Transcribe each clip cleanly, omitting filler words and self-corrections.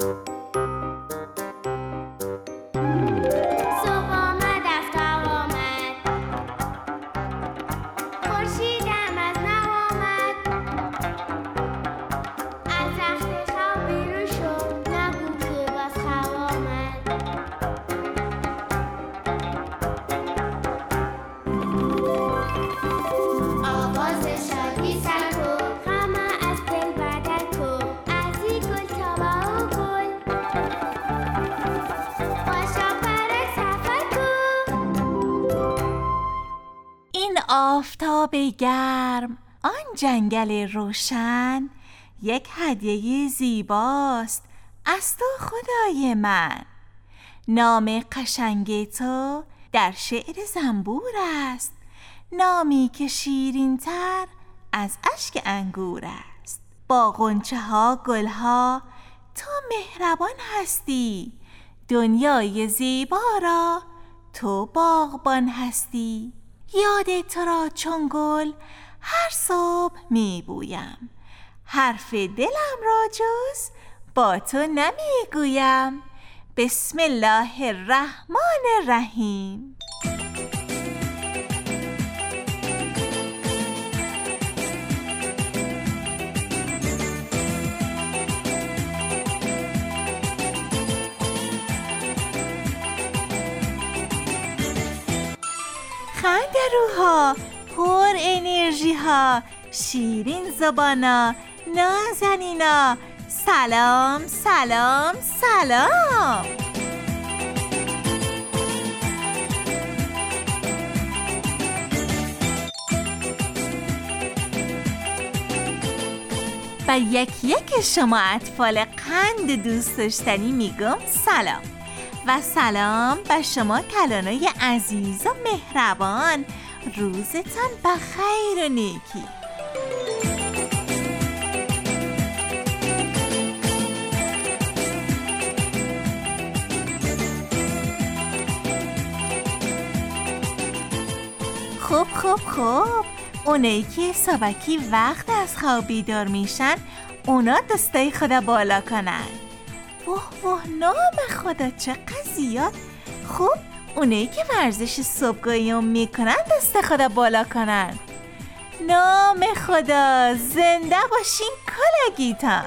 آفتاب گرم، آن جنگل روشن، یک هدیه زیباست از تو خدای من. نام قشنگ تو در شعر زنبور است، نامی که شیرین تر از اشک انگور است. با غنچه ها گل ها تو مهربان هستی، دنیای زیبا را تو باغبان هستی. یاد تو را چون گل هر صبح می بویم، حرف دلم را جز با تو نمی گویم. بسم الله الرحمن الرحیم. خندروها، پر انرژی ها، شیرین زبانا، نازنینا، سلام سلام سلام. و یک یک شما اطفال قند دوست داشتنی میگم سلام. و سلام به شما کلانای عزیز و مهربان، روزتان بخیر و نیکی. خب اونایی که صبحی وقت از خواب بیدار میشن، اونا دستای خدا بالا کنن. واه نام خدا چقدر زیاد. خب اونایی که ورزش صبحگاهی میکنن دست خدا بالا کنن. نام خدا، زنده باشین کلاگیتان.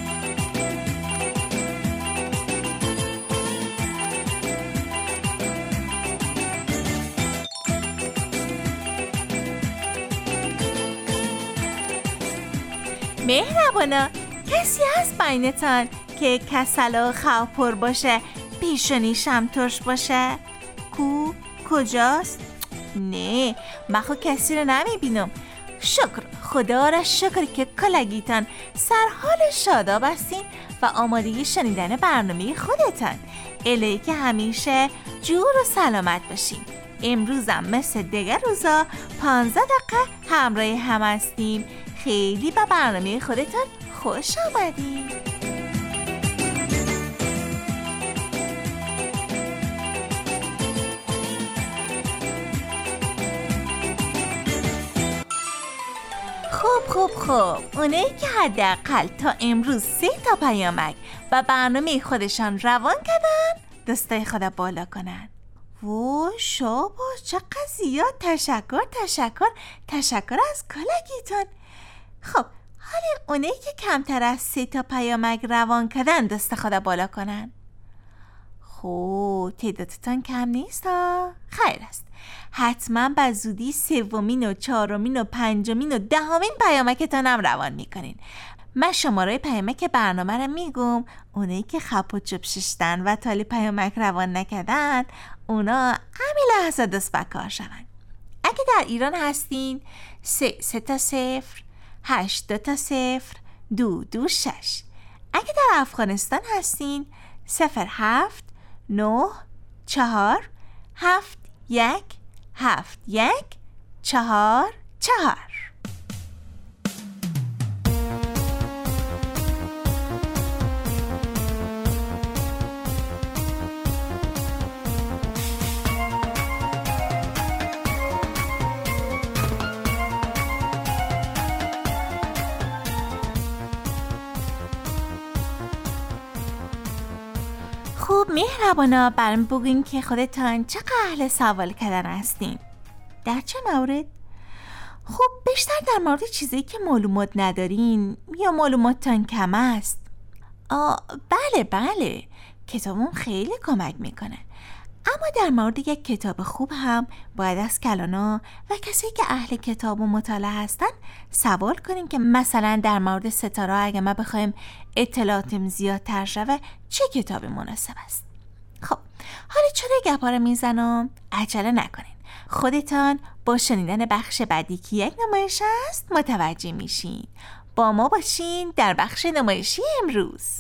مهربانا، کسی هست بینتان که کسل و خواب پر باشه، پیشونیشم ترش باشه؟ کجاست؟ نه، من خود کسی رو نمیبینم. شکر، خدا را شکر که کلگیتان سرحال شاداب هستین و آماده شنیدن برنامه خودتان. الهی که همیشه جور و سلامت باشین. امروزم مثل دیگر روزا 15 دقیقه همراه هم هستیم. خیلی به برنامه خودتان خوش آمدین. خب اونایی که حداقل تا امروز 3 پیامک و برنامه خودشان روان کردن، دستای خدا بالا کنن. شاباش، چقدر زیاد. تشکر از کلاگیتان. خب حالا اونایی که کمتر از 3 پیامک روان کردن دست خدا بالا کنن. تعدادتان کم نیست ها. خیر است. حتما به زودی 3 و 4 و 5 و 10 پیامکتانم روان میکنین. من شماره پیامک برنامه رو میگم. اونایی که خپ و چوب ششتن و تالی پیامک روان نکردن، اونا همین لحظه دست به کار شون. اگه در ایران هستین 3 تا 0 8 2 تا 0 2 2 6. اگه در افغانستان هستین 07 9 4 7 1 7 1 4 4. خوب مهربانا برام بگین که خودتان چقدر اهل سوال کردن هستین؟ در چه مورد؟ خب بیشتر در مورد چیزایی که معلومات ندارین یا معلوماتتان کم است. بله کتابون خیلی کمک میکنه، اما در مورد یک کتاب خوب هم باید از کلانا و کسی که اهل کتاب و مطالعه هستن سوال کنیم که مثلا در مورد ستاره اگه ما بخوایم اطلاعاتم زیادتر شوه چه کتابی مناسب است. خب حالا چرا گپا رو میزنم؟ عجله نکنین، خودتان با شنیدن بخش بعدی که یک نمایش است متوجه میشین. با ما باشین در بخش نمایشی امروز.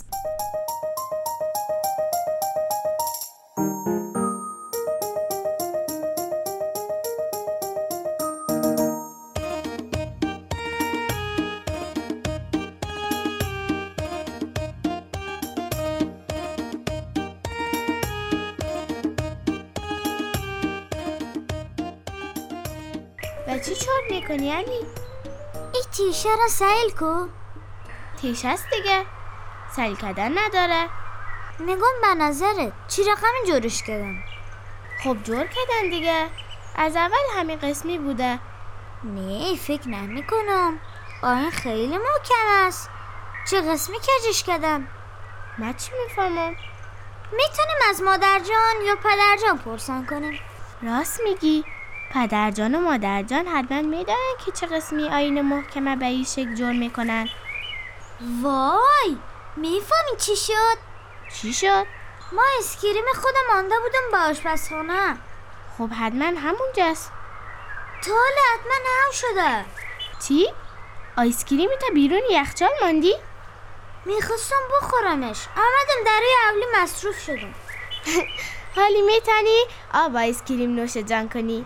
و چی چور میکنی علی؟ این تیشه را سیل کو. تیشه است دیگه، سیل کردن نداره. نگم به نظرت چی رقم جورش کردن؟ خب جور کردن دیگه، از اول همین قسمی بوده. نه فکر نمی کنم، آین خیلی محکم است. چه قسمی کجش کردن؟ من چی میفهمم؟ میتونیم از مادرجان یا پدرجان پرسان کنیم. راست میگی، پدرجان و مادرجان حتما میدونن که چه قسمی آیین محکمه به این شکل جور میکنن. وای میفهمی چی شد؟ چی شد؟ ما اسکریم خودم مانده بودم با آشپزخانه. خب حتما همونجاست. تاله حتما هم شده. چی؟ آیسکریم تا بیرون یخچال ماندی؟ میخواستم بخورمش، آمدم دروی اولی مصروف شدم. حالی میتونی آب آیسکریم نوش جان کنی؟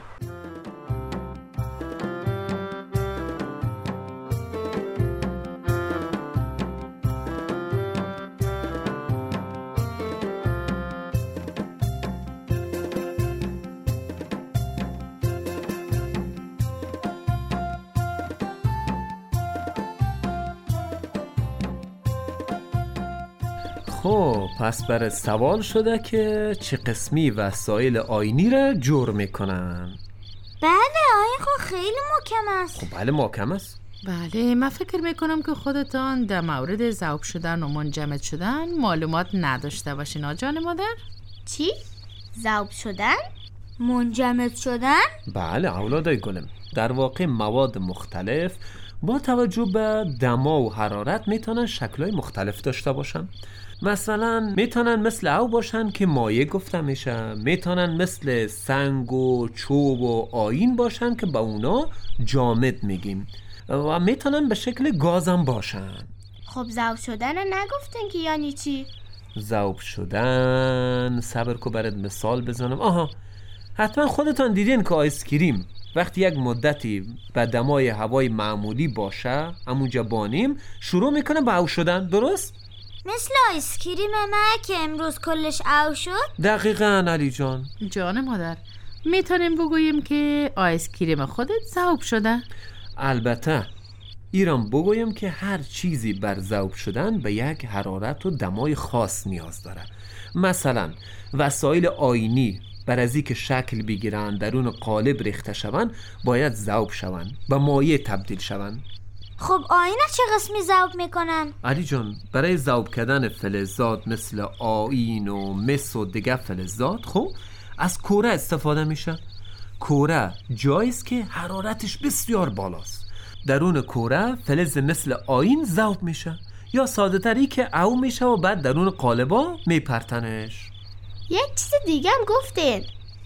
خب پس برای سوال شده که چه قسمی وسایل آینی را جور میکنن. بله آین خب خیلی محکم است. خب بله محکم است. بله من فکر میکنم که خودتان در مورد ذوب شدن و منجمد شدن معلومات نداشته باشین آجان مادر. چی؟ ذوب شدن؟ منجمد شدن؟ بله اولادای گلم، در واقع مواد مختلف با توجه به دما و حرارت میتونن شکل‌های مختلف داشته باشن. مثلا میتونن مثل او باشن که مایع گفته میشه، میتونن مثل سنگ و چوب و آیین باشن که با اونا جامد میگیم، و میتونن به شکل گازم باشن. خب ذوب شدن نگفتن که یعنی چی؟ ذوب شدن صبر کو برات مثال بزنم. حتما خودتان دیدین که آیسکریم وقتی یک مدتی به دمای هوای معمولی باشه همونجا بانیم شروع میکنه به او شدن، درست؟ مثل آیسکریم ما که امروز کلش او شد؟ دقیقاً علی جان. جان مادر میتونیم بگوییم که آیسکریم خودت ذوب شده؟ البته ایران بگویم که هر چیزی بر ذوب شدن به یک حرارت و دمای خاص نیاز داره. مثلا وسایل آینی بر از اینکه شکل بگیرن درون قالب ریخته شون باید ذوب شون، به مایع تبدیل شون. خب آینه چه قسمی ذوب میکنن؟ علی جان برای ذوب کردن فلزات مثل آیین و مس و دیگه فلزات خب از کوره استفاده میشه. کوره جاییست که حرارتش بسیار بالاست. درون کوره فلز مثل آیین ذوب میشه، یا ساده تری که او میشه و بعد درون قالبا میپرتنش. یک چیز دیگه هم گفتین،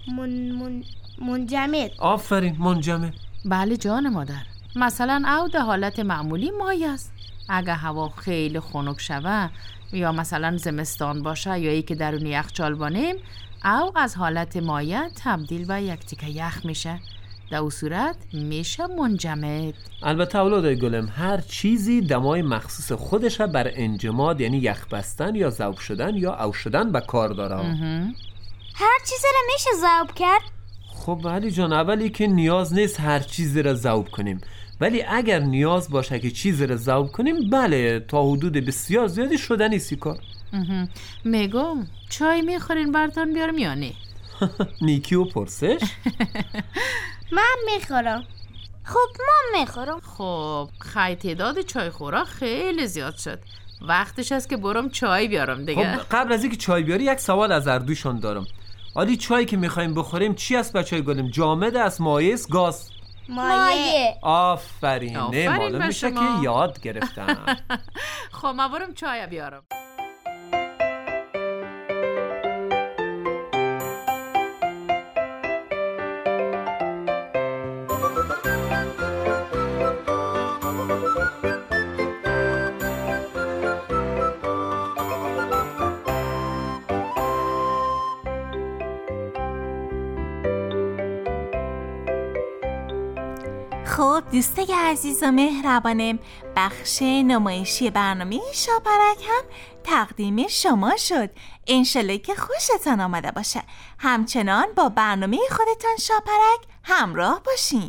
منجمد. آفرین، منجمد. بله جان مادر، مثلا او در حالت معمولی مایع است. اگه هوا خیلی خنک شوه یا مثلا زمستان باشه یا ای که درون یخچال بانیم، او از حالت مایع تبدیل به یک تیکه یخ میشه. در اون صورت میشه منجمد. البته اولادای گلم هر چیزی دمای مخصوص خودش بر انجماد یعنی یخ بستن یا ذوب شدن یا او شدن به کار داره. هر چیزی رو میشه ذوب کرد؟ خب علی جان اولی که نیاز نیست هر چیزی را ذوب کنیم، ولی اگر نیاز باشه که چیزی را ذوب کنیم بله تا حدود بسیار زیادی شدنی سی کار. میگم چای میخورین براتون بیارم یا نه؟ نیکی و پرسش؟ من میخورم. خب من میخورم. خب خیلی تعداد چای خورا خیلی زیاد شد، وقتش است که برم چای بیارم دیگه. خب قبل از اینکه چای بیاری یک سوال از اردوشون دارم. آلی چایی که میخوایم بخوریم چی است بچه‌ی گلم؟ جامد است، مایع است، گاز؟ مایه. آفرین. معلوم میشه که یاد گرفتم. خب من برم چای بیارم. خب دوستای عزیز و مهربانم، بخش نمایشی برنامه شاپرک هم تقدیم شما شد. انشالله که خوشتان آمده باشه. همچنان با برنامه خودتان شاپرک همراه باشین.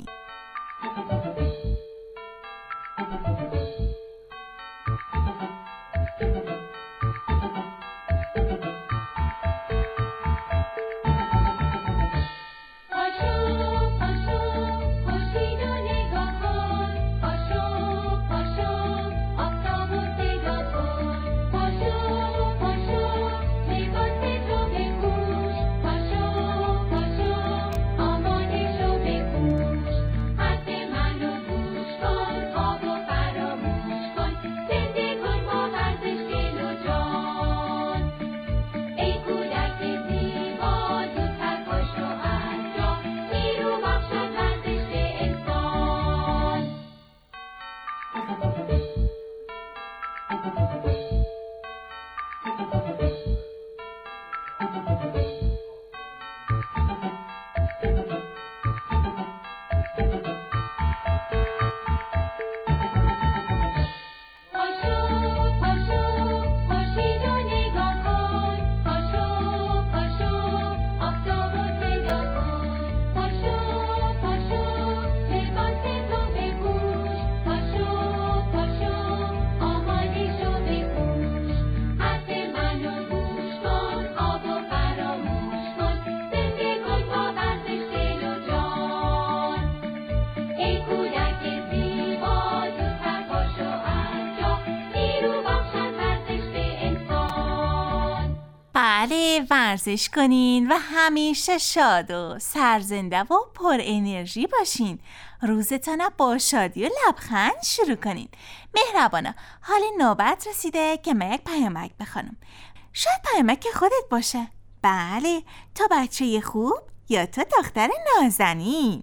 بله، ورزش کنین و همیشه شاد و سرزنده و پر انرژی باشین. روزتان با شادی و لبخند شروع کنین. مهربانا، حال نوبت رسیده که من یک پیامک بخونم. شاید پیامک خودت باشه. بله، تو بچه خوب یا تو دختر نازنین.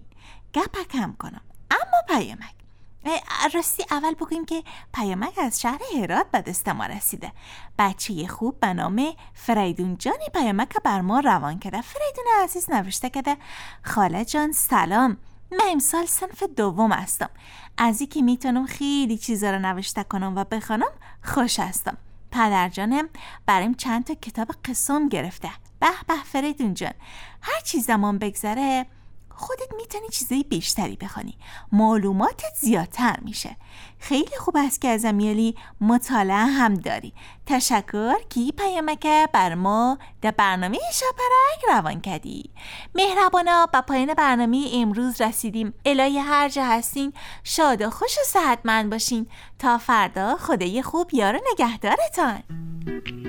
گپکم کنم، اما پیامک. راستی اول بگویم که پیامک از شهر هرات به دست ما رسیده. بچه خوب به نام فریدون جانی پیامک بر ما روان کرده. فریدون عزیز نوشته کرده: خاله جان سلام، من امسال صنف دوم هستم. از اینکه میتونم خیلی چیزا رو نوشته کنم و بخونم خوش هستم. پدر جانم برایم چند تا کتاب قصم گرفته. به به فریدون جان، هر چی زمان بگذره خودت میتونی چیزای بیشتری بخونی، معلوماتت زیادتر میشه. خیلی خوب است که از امیالی مطالعه هم داری. تشکر که این پیامک بر ما در برنامه شاپرک روان کردی. مهربانا، به پایان برنامه امروز رسیدیم. الهی هر جا هستین شاد و خوش و صحتمند باشین. تا فردا، خدای خوب یار و نگهدارتان.